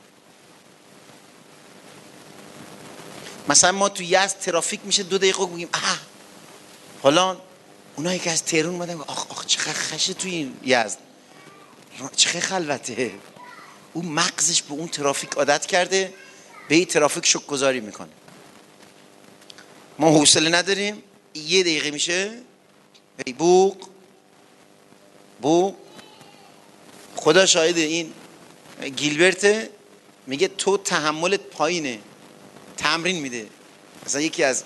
مثلا ما تو یزد ترافیک میشه 2 دقیقه بگیم حالا اونایی که از تهران اومدن آخ چقدر خشه تو این یزد، چقدر خلوته. اون مغزش به اون ترافیک عادت کرده، به این ترافیک شوک گذاری میکنه. ما حوصله نداریم، 1 دقیقه میشه بوق خدا شاهد این گیلبرت میگه تو تحملت پایینه، تمرین میده. مثلا یکی از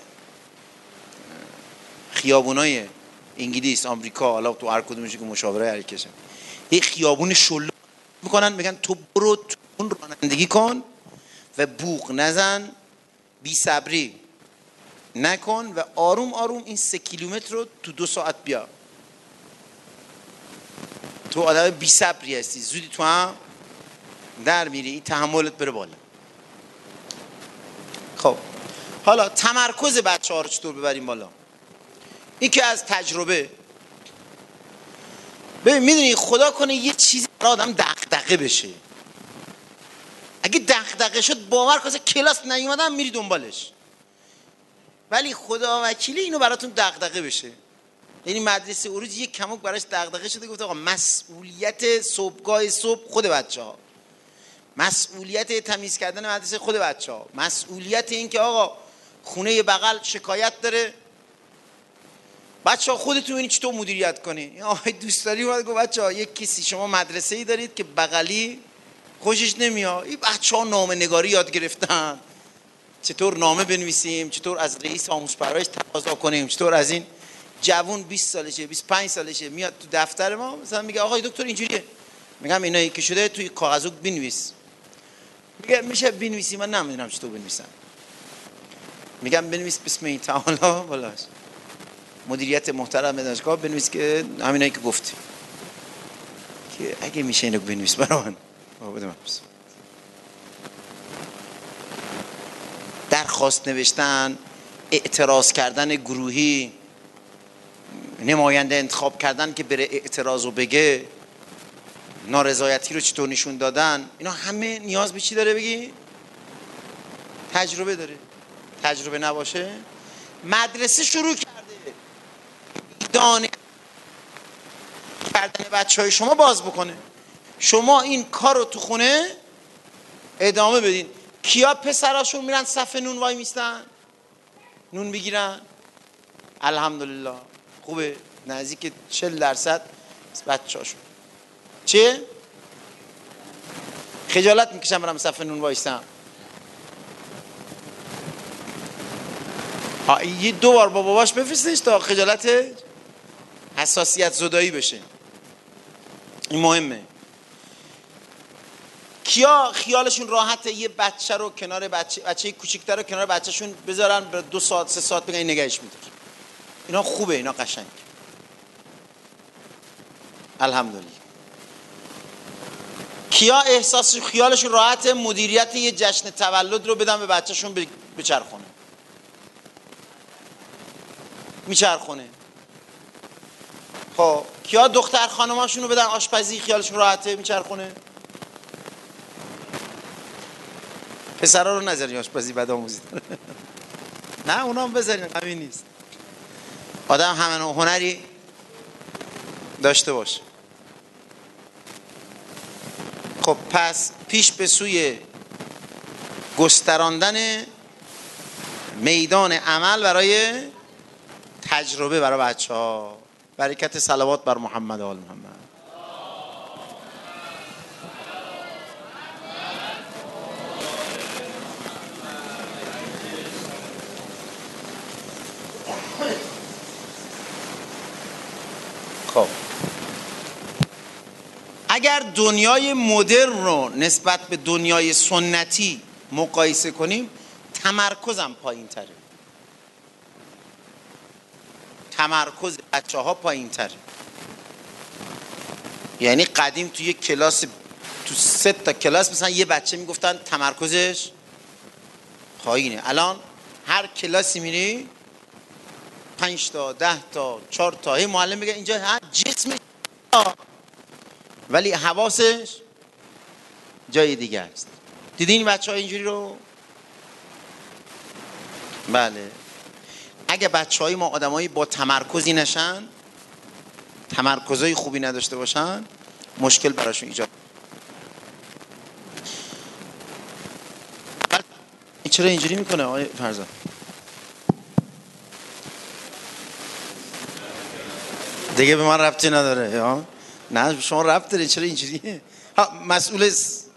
خیابونای انگلیس آمریکا، حالا تو هر کدومش که مشاوره هر کشه، یه خیابون شلوغ میکنن، میگن تو برو تو اون رانندگی کن و بوق نزن، بی صبری نکن و آروم آروم این 3 کیلومتر رو تو 2 ساعت بیا. تو آدم بی صبری هستی، زودی تو هم در میری، این تحملت بره بالا. خب حالا تمرکز بچه ها رو چطور ببریم بالا؟ این که از تجربه. ببین میدونی خدا کنه یه چیزی برای آدم دغدغه بشه، اگه دغدغه شد باور کن کلاس نیومدن میری دنبالش، ولی خدا وکیلی اینو براتون دغدغه بشه. یعنی مدرسه عروج یک کمک براش دغدغه شده، گفت آقا مسئولیت صبحگاه صبح خود بچه‌ها، مسئولیت تمیز کردن مدرسه خود بچه‌ها، مسئولیت این که آقا خونه بغل شکایت داره، بچه‌ها خودتون ببینید چطور مدیریت کنی. آقا دوست داری اومد گفت بچه‌ها یک کسی شما مدرسه‌ای دارید که بغلی خوشش نمیاد، این بچه‌ها نامه‌نگاری یاد گرفتن، چطور نامه بنویسیم، چطور از رئیس آموزش پرورش تقاضا کنیم، چطور از این جوون 20 سالشه 25 سالشه میاد تو دفتر ما مثلا میگه آقای دکتر اینجوریه، میگم اینایی که شده توی کاغذو بنویس، میگه میشه بنویسی؟ من نمیدونم چطور بنویسم. میگم بنویس بسم الله تعالی بالاش، مدیریت محترم دانشگاه بنویس که همینایی که گفتی، که اگه میشه اینو بنویس برام بده من. درخواست نوشتن، اعتراض کردن گروهی، نماینده انتخاب کردن که بره اعتراض رو بگه، نارضایتی رو چطور نشون دادن، اینا همه نیاز به چی داره بگی؟ تجربه داره. تجربه نباشه مدرسه شروع کرده دانه کردن بچهای شما باز بکنه، شما این کار رو تو خونه ادامه بدین. کیا پسراشون میرن صف نون وای میستن نون بگیرن؟ الحمدلله خوبه، نزدیک 40% بچه‌هاشون چیه؟ خجالت میکشم برم صف نون وایستم. یه 2 بار با باباش بفرستش تا خجالت حساسیت زدایی بشه، این مهمه. کیا خیالشون راحته یه بچه رو کنار بچه کوچیک‌تر رو کنار بچه‌شون بذارن به 2 ساعت 3 ساعت بگن نگهش می‌داره؟ اینا خوبه، اینا قشنگ. الحمدلله. کیا احساس خیالشون راحته مدیریت یه جشن تولد رو بدن به بچه‌شون بچرخونه؟ میچرخونه. خب کیا دختر خانماشون رو بدن آشپزی خیالشون راحته میچرخونه؟ پسرا رو نذاری آشپزی بد آموزی نه اونا هم بذارین، قوی نیست. آدم همه هنری داشته باشه. خب پس پیش به سوی گستراندن میدان عمل برای تجربه برای بچه ها. برکت صلوات بر محمد و آل محمد. اگر دنیای مدرن رو نسبت به دنیای سنتی مقایسه کنیم، تمرکزم پایین تره، تمرکز بچه ها پایین تره. یعنی قدیم توی یک کلاس، تو 3 تا کلاس مثلا یه بچه میگفتن تمرکزش پایینه. الان هر کلاسی میری 5 تا 10 تا 4 تا، هی معلم میگه اینجا جسمش ولی حواسش جای دیگه است. دیدین بچه ها اینجوری رو؟ بله. اگه بچه های ما آدمایی با تمرکزی نشن، تمرکزای خوبی نداشته باشن، مشکل براشون ایجاد. این چرا اینجوری میکنه آقای فرزاد؟ دیگه به من ربطی نداره. ها نه شما ربط داره، چرا اینجوریه؟ ها مسئول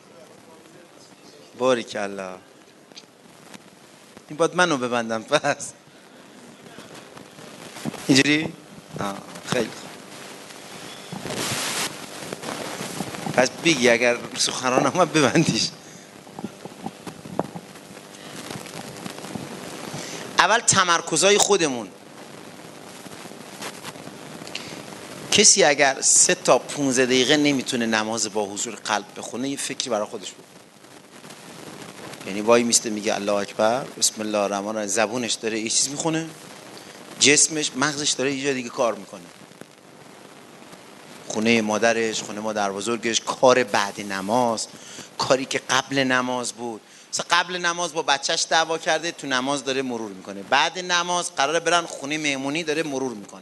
باریکالله. این باید منو ببندم پس اینجوری؟ خیلی خوب. پس بگی اگر سخنران هم ببندیش. اول تمرکزهای خودمون. کسی اگر 3 تا 15 دقیقه نمیتونه نماز با حضور قلب بخونه، یه فکری برای خودش بود. یعنی وای میسته میگه الله اکبر، بسم الله الرحمن الرحیم، زبونش داره یه چیز میخونه، جسمش مغزش داره یه جای دیگه کار میکنه. خونه مادرش، خونه مادر بزرگش، کار بعد نماز، کاری که قبل نماز بود. مثلا قبل نماز با بچهش دعوا کرده، تو نماز داره مرور میکنه. بعد نماز قراره برن خونه مهمونی، داره مرور میکنه.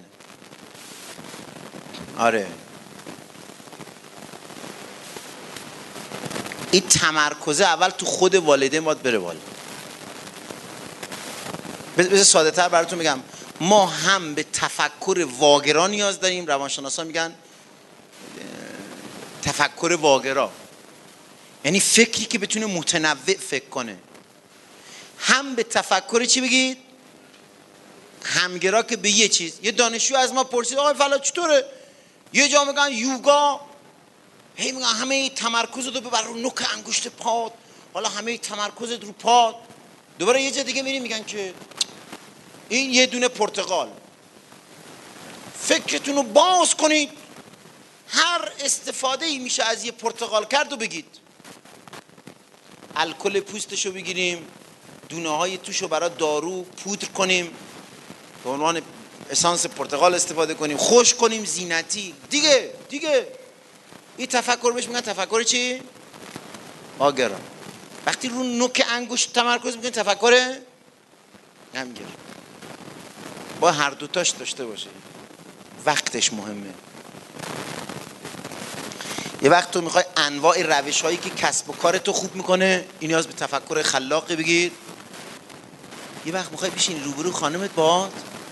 آره. این تمرکزه اول تو خود والدین باید بره بالا. بذار ساده تر براتون بگم، ما هم به تفکر واگرا نیاز داریم. روانشناسا میگن تفکر واگرا یعنی فکری که بتونه متنوع فکر کنه. هم به تفکر چی بگید؟ همگرا، که به یه چیز. یه دانشجو از ما پرسید آقای فلان چطوره؟ یه جا میگن یوگا، هی میگن همه تمرکزت رو ببر رو نوک انگشت پات، حالا همه تمرکزت رو پات. دوباره یه جا دیگه میریم میگن که این یه دونه پرتقال، فکرتون رو باز کنید، هر استفاده ای میشه از یه پرتقال کرد و بگید. الکل پوستشو بگیریم، دونه های توشو برای دارو پودر کنیم، به عنوان اسانس پرتقال استفاده کنیم، خوش کنیم، زینتی. دیگه این تفکر بهش میگن تفکر چی؟ آگرا. وقتی رو نوک انگشت تمرکز میکنیم، تفکر همگرا. با هر دوتاش داشته باشه، وقتش مهمه. یه وقت تو میخوای انواع روش هایی که کسب و کارتو خوب میکنه، این نیاز به تفکر خلاقی بگیر. یه وقت میخوای بشین روبرو خانمت باهات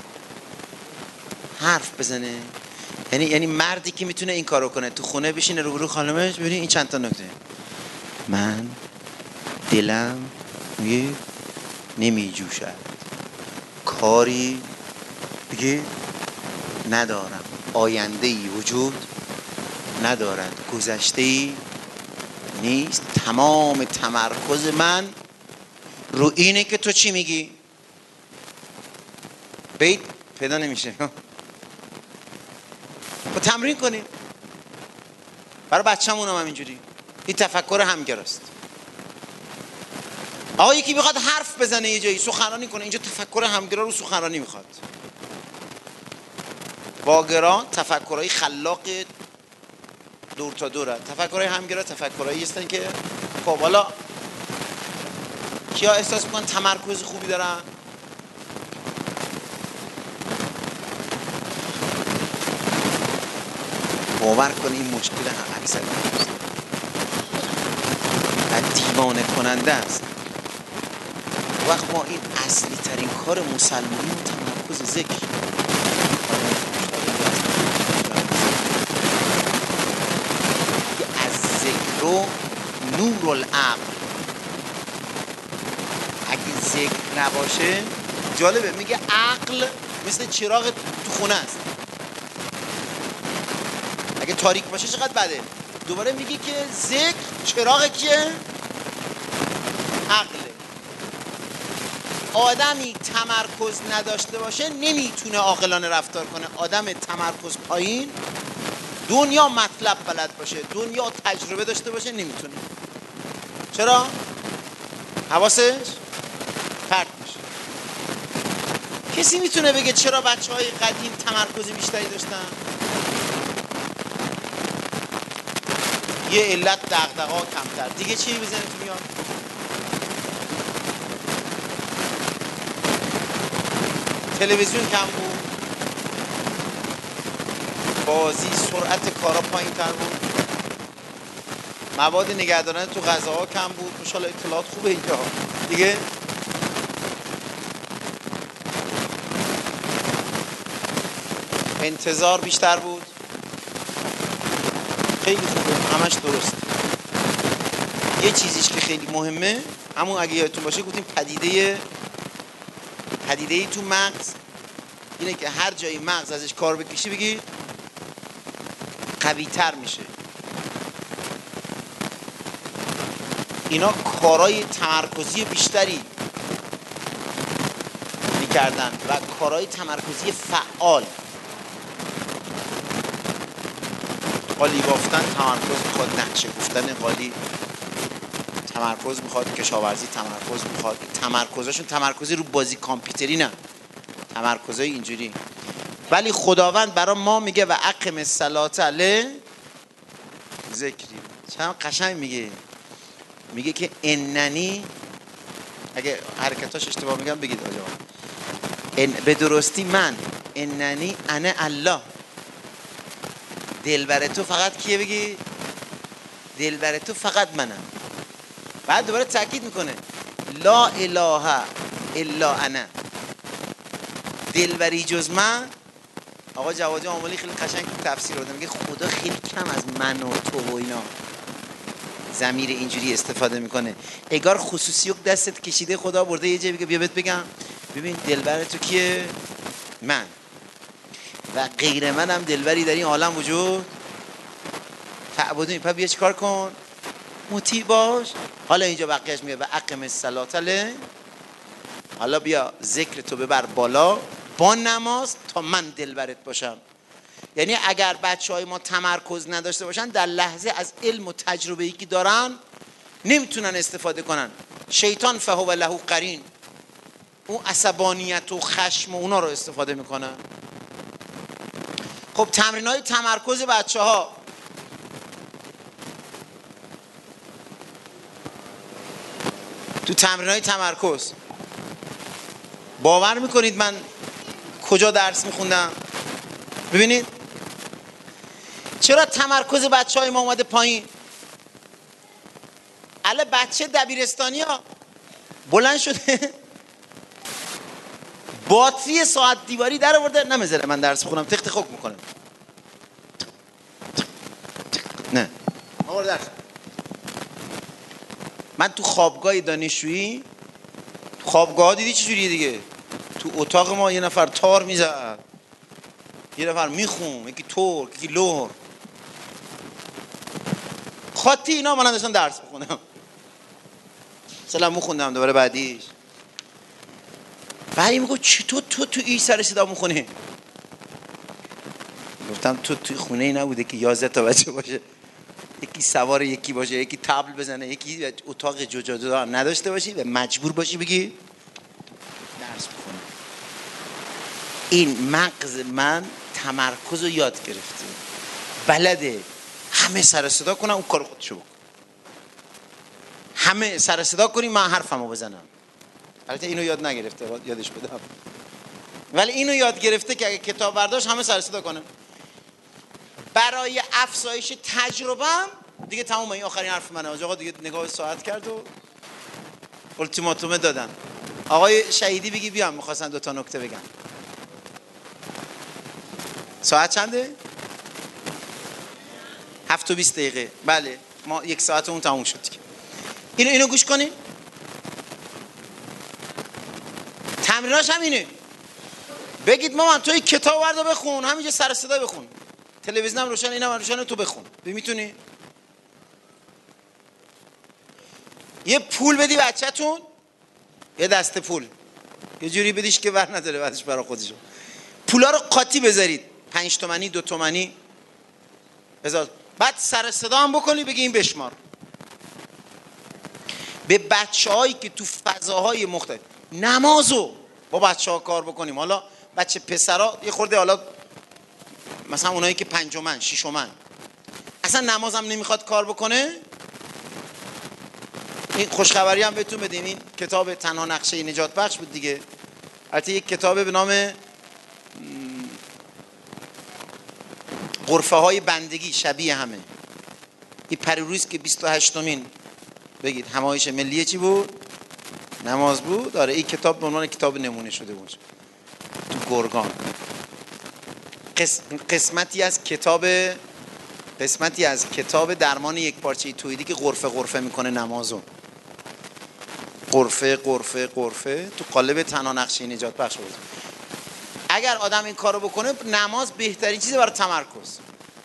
حرف بزنه، یعنی مردی که میتونه این کارو کنه، تو خونه بشینه روبرو خانمش، ببین این چند تا نکته، من دلم میگه نمیجوشد، کاری بگه ندارم، آینده‌ای وجود ندارد، گذشته‌ای نیست، تمام تمرکز من رو اینه که تو چی میگی. بیت پیدا نمیشه. با تمرین کنیم. برای بچه‌مون هم اینجوری. این تفکر همگراست. آقا یکی میخواد حرف بزنه یه جایی، سخنرانی کنه، اینجا تفکر همگرا رو سخنرانی میخواد. واگرا تفکرهای خلاق دور تا دوره. تفکرهای همگرا تفکرهایی هستن که خب حالا کیا احساس میکنن تمرکز خوبی دارن؟ باور کنی این مشکل هم اکثر دیوانه کننده است. وقت ما این اصلی ترین کار مسلمانی و تمرکز ذکر، از ذکر و نور العقل. اگه ذکر نباشه، جالبه میگه عقل مثل چراغ تو خونه است، اگه تاریک باشه چقدر بده. دوباره میگی که ذکر چراغ کیه؟ عقله. آدمی تمرکز نداشته باشه نمیتونه عاقلانه رفتار کنه. آدم تمرکز پایین، دنیا مطلب بلد باشه، دنیا تجربه داشته باشه، نمیتونه. چرا؟ حواسش پرت میشه. کسی میتونه بگه چرا بچه‌های قدیم تمرکز بیشتری داشتن؟ یه علت دغدغه‌ها کمتر. دیگه چی بزنید میاد؟ تلویزیون کم بود، بازی، سرعت کارا پایین تر بود، مواد نگهدارنده تو غذاها کم بود. ماشاءالله اطلاعات خوبه اینجا دیگه. انتظار بیشتر بود. خیلی خوبه، همش درست. یه چیزیش که خیلی مهمه، همون اگه یادتون باشه گفتیم پدیده تو مغز اینه که هر جایی مغز ازش کار بکشی بگی قوی تر میشه. اینا کارهای تمرکزی بیشتری میکردن و کارهای تمرکزی فعال. قالی بافتن تمرکز میخواد، نقشه گفتن قالی تمرکز میخواد، کشاورزی تمرکز میخواد. تمرکزشون تمرکزی رو بازی کامپیوتری نه، تمرکزای اینجوری. ولی خداوند برای ما میگه و اقم الصلاة ذکری. چند قشنگ میگه که اننی، اگه حرکتاش اشتباه میگم بگید آجا، به درستی من، اننی انا الله. دلبر تو فقط کیه؟ بگی دلبر تو فقط منم. بعد دوباره تاکید میکنه لا اله الا انا، دلبری جز من. آقا جوادی آملی خیلی قشنگ تفسیر داده، میگه خدا خیلی کم از من و تو و اینا ضمیر اینجوری استفاده میکنه. اگار خصوصیت دستت کشیده خدا برده یه جایی بگه بیا بهت بگم ببین دلبر تو کیه؟ من. و غیر منم دلبری در این عالم وجود تعبدونی. پس بیا چیکار کن؟ مطیع باش. حالا اینجا بقیهش میگه و اقم الصلاة، حالا بیا ذکر تو ببر بالا با نماز تا من دلبرت باشم. یعنی اگر بچهای ما تمرکز نداشته باشن در لحظه از علم و تجربه‌ای که دارن نمیتونن استفاده کنن. شیطان فهو له قرین، اون عصبانیت و خشم و اونا رو استفاده میکنن. خب تمرینای تمرکز بچه‌ها، تو تمرینای تمرکز باور میکنید من کجا درس میخوندم؟ ببینید چرا تمرکز بچهای ما اومده پایین. الان بچه دبیرستانی ها بلند شده باتری ساعت دیواری در آورده، نمیذاره من درس بخونم، تخت خوک میکنه. نه آورد درس. من تو خوابگاه دانشجویی، خوابگاه دیدی چجوریه دیگه؟ تو اتاق ما یه نفر تار میزد، یه نفر میخون، یکی ترک، یکی لور، خاطی اینا. من داشتم درس بخونم، سلام میخوندم دوباره بعدیش. بعدی میگو چطور تو این سر صدا میخونی؟ گفتم توی خونه ای نبوده که 11 تا بچه باشه، یکی سوار یکی باشه، یکی تبل بزنه، یکی اتاق جدا هم نداشته باشی و مجبور باشی بگی درس بخونی. این مغز من تمرکز رو یاد گرفته، بلده همه سر صدا کنن، اون کار خودشو بکن. همه سر صدا کنی من حرفمو بزنم. البته اینو یاد نگرفته، یادش بدم، ولی اینو یاد گرفته که اگه کتاب برداشت همه سر صدا کنه. برای افزایش تجربه‌ام دیگه تمام. این آخرین حرف منه آقا، دیگه نگاه ساعت کرد و التیماتوم دادن. آقای شهیدی بگی بیام، می‌خواستن 2 تا نکته بگم. ساعت چنده؟ 7:20. بله ما 1 ساعتمون تموم شد. اینو گوش کنین. تمریناش همینه. بگید مامان توی کتاب وردا بخون، همینجا سر صدا بخون، تلویزیونم روشن، اینم روشن، تو بخون. میتونی؟ یه پول بدی بچه‌تون، یه دسته پول یه جوری بدیش که ور نداره بعدش برای خودشون، پولا رو قاطی بذارید، 5 تومانی 2 تومانی بذار، بعد سر صدا هم بکنی بگی این بشمار. به بچه‌هایی که تو فضاهای مختلف نمازو با بچه‌ها کار بکنیم. حالا بچه پسرا یه خورده، حالا مثلا اونایی که 5 6 اصلا نماز هم نمیخواد کار بکنه، این خوشخبری هم بهتون بدیم، این کتاب تنها نقشه نجات بخش بود دیگه، البته یک کتاب به نام غرفه های بندگی شبیه همه. این پریروز که 28مین بگید همایش ملی چی بود؟ نماز بود. داره این کتاب به عنوان کتاب نمونه شده بود تو گرگان. قسمتی از کتاب درمان یک پارچه توحیدی که غرفه میکنه نمازو، غرفه تو قالب تنها نقشه نجات بخش بود. اگر آدم این کارو بکنه، نماز بهترین چیزه برای تمرکز.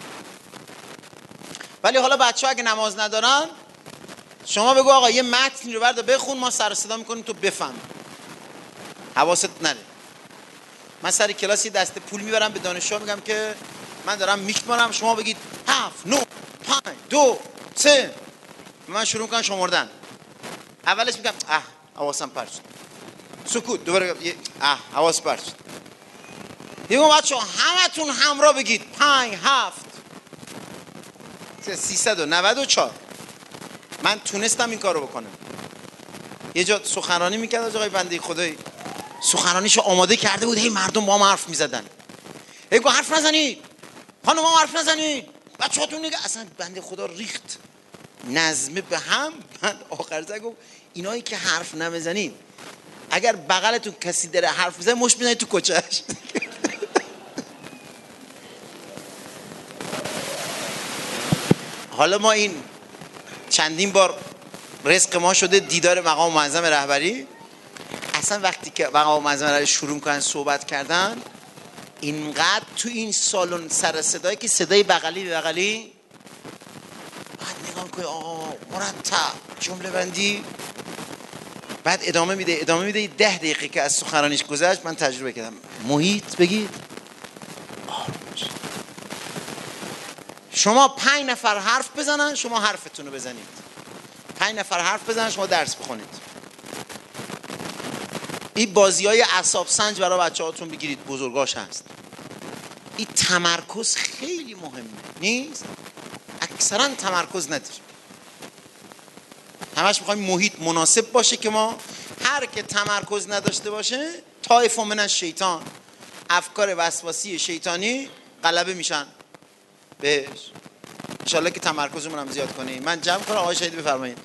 ولی حالا بچه‌ها اگه نماز ندارن، شما بگو آقا یه متن رو بردا بخون، ما سر صدا میکنیم تو بفهم، حواست نره. من سر کلاسی دسته پول میبرم به دانشجوها، میگم که من دارم میشمارم، شما بگید 7 9 5 2 3. من شروع میکنم شمردن. اولش میگم حواسم پرت شد، سکوت، دوباره حواس پرت شد. دیگه بچه‌ها همتون همراه بگید 5 7 394. من تونستم این کارو بکنم. یه جا سخنرانی میکرد از آقای بنده خدایی، سخنرانیشو آماده کرده بود، هی مردم با هم حرف میزدن، هی گفت حرف نزنید خانم، ما حرف نزنید، بچه‌هاتون نگه. اصلا بنده خدا ریخت نظمه به هم. بعد آخر سر گفت اینایی که حرف نمیزنید، اگر بغلتون کسی داره حرف میزنه مشت میزنید تو کچهش. حالا ما این چندین بار رزق ما شده دیدار مقام معظم رهبری. اصلا وقتی که مقام معظم رهبری شروع میکنن صحبت کردن، اینقدر تو این سالن سر صدایی که صدای بغلی به بغلی، بعد نگاه کنی آقا مرتب جمله بندی، بعد ادامه میده 10 دقیقه که از سخنرانیش گذشت. من تجربه کردم، محیط بگید شما 5 نفر حرف بزنن، شما حرفتون رو بزنید، 5 نفر حرف بزنن، شما درس بخونید. این بازی‌های اعصاب سنج برای بچه‌هاتون بگیرید، بزرگاش هست. این تمرکز خیلی مهمه، نیست؟ اکثرا تمرکز نداریم. همش می‌خوایم محیط مناسب باشه که ما هر که تمرکز نداشته باشه، طایف من الشیطان، افکار وسواسی شیطانی غلبه میشن بهش. انشالله که تمرکزمون هم زیاد کنیم. من جمع کنم، آقای شهید بفرمایید.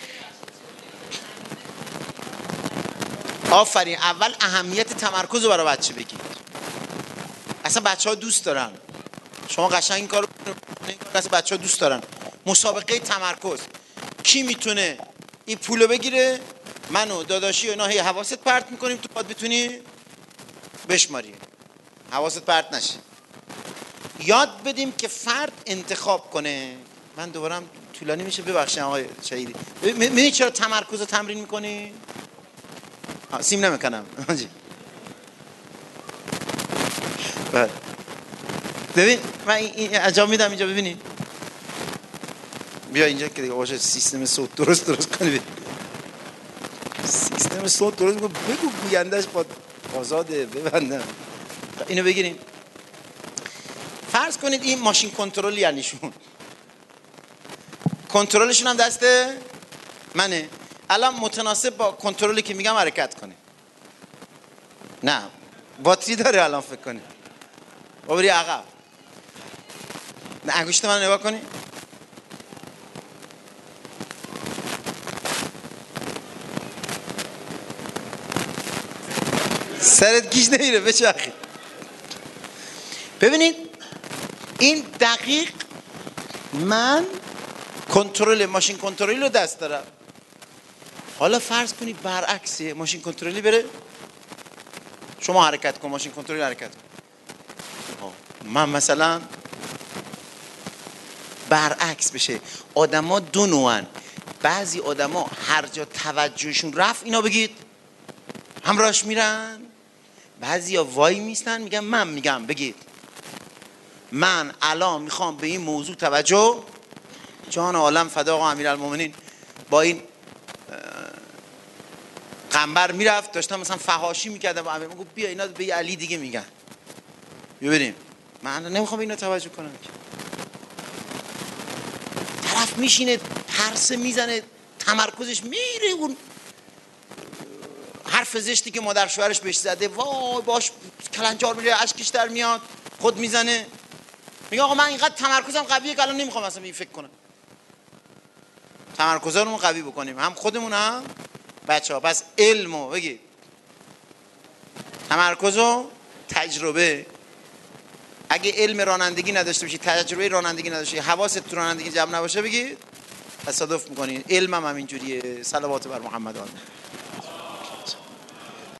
آفرین. اول اهمیت تمرکز رو برای بچه بگید. اصلا بچه ها دوست دارن شما قشنگ این کار رو اصلا بچه ها دوست دارن. مسابقه تمرکز، کی میتونه این پولو بگیره، منو داداشی و اینا هی حواست پرت میکنیم تو پاد بتونی بشماری، حواست پرت نشه. یاد بدیم که فرد انتخاب کنه. من دوبارم طولانی میشه، ببخشید آقای شهیدی. میدونی چرا تمرکز رو تمرین میکنی؟ سیم نمیکنم. ببین من این انجام میدم اینجا، ببینید. بیا اینجا که دیگه باشه سیستم صوت درست کنی. سیستم صوت درست بگو گویندش با آزاده ببندم. اینو بگیریم. فرض کنید این ماشین کنترل یعنی شون، کنترلشون هم دست منه. الان متناسب با کنترلی که میگم حرکت کنه. نه باتری داره الان فکر کنی بابری عقب. نه انگشت من نگاه کنی. سرت گیج نمیره بچرخی. ببینید این دقیق من کنترل ماشین کنترلی رو دست دارم. حالا فرض کنید برعکسه، ماشین کنترلی بره شما حرکت کن، ماشین کنترلی حرکت کن. من مثلا برعکس بشه. آدما دو نوعن، بعضی آدما هر جا توجهشون رفت اینا بگید همراهش میرن، بعضیا وای میستن میگن من میگم بگید من الان میخوام به این موضوع توجه. جان عالم فدا آقا امیرالمومنین با این قنبر میرفت داشتم مثلا فحاشی میکردم با امیر، میگفت بیا اینا به علی دیگه میگن ببینیم، من نمیخوام اینا توجه کنم. طرف میشینه پرسه میزنه تمرکزش میره اون حرف زشتی که مادر شوهرش بهش زده وای باش کلنجار میره اشکش در میاد خود میزنه میگه آقا من اینقدر تمرکزم قویه که الان نمیخوام اصلا این فکر کنم. تمرکزمون قوی بکنیم هم خودمون هم بچه‌ها. پس علمو بگید تمرکز و تجربه. اگه علم رانندگی نداشته باشی تجربه رانندگی نداشته باشی حواست تو رانندگی جمع نباشه بگید تصادف میکنی. علمم هم اینجوریه. صلوات بر محمد آله.